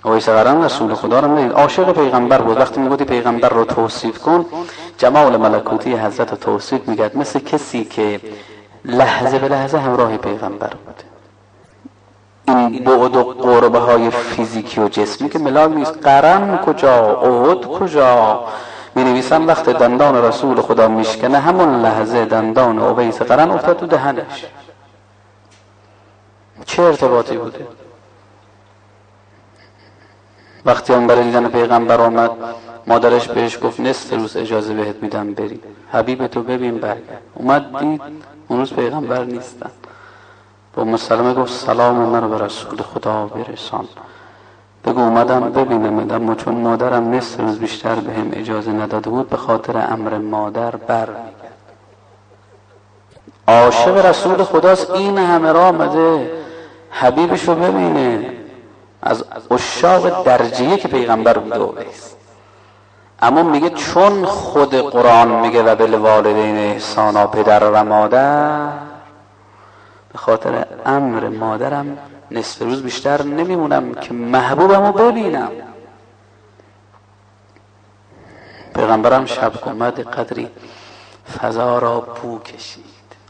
اویس قرن رسول خدا رو ندید، عاشق پیغمبر بود. وقتی میگویی پیغمبر رو توصیف کن، جمال ملکوتی حضرت رو توصیف میگرد، مثل کسی که لحظه به لحظه همراه پیغمبر بود. این بعد و قربه های فیزیکی و جسمی که ملال نیست. قرن کجا، احد کجا؟ می نویسن وقت دندان رسول خدا میشکنه، همون لحظه دندان اویس قرن افتاد تو دهنش. چه ارتباطی بوده؟ وقتی اون برای دیدن پیغمبر آمد، مادرش بهش گفت نصف روز اجازه بهت میدم بری، حبیب تو ببین برگرد. اومد دید اون روز پیغمبر نیستن. با ام سلمه گفت سلام من رو به رسول خدا برسان، بگو اومدم ببینم. اما چون مادرم نصف روز بیشتر بهم اجازه نداده بود، به خاطر امر مادر برمیگرد. عاشق رسول خداست، این همه را آمده حبیبش رو ببینه. از عشاق درجیه که پیغمبر بوده اویس. اما میگه چون خود قرآن میگه و بالوالدین احسانا، پدر و مادر، به خاطر امر مادرم نصف روز بیشتر نمیمونم که محبوبمو ببینم. پیغمبرم شب اومد قدری فضا را بو کشید.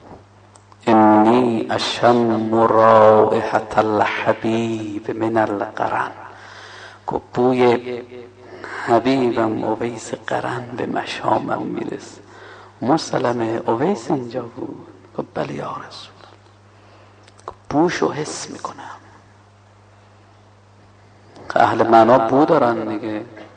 انی اشم رائحة الحبیب من القرن، گفت بوی حبیبم اویس قرن به مشامم میرسه. مسلمه اویس اینجا بود؟ گفت بله یا رسول، بوشو حس میکنم. اهل معنا بو دارن دیگه.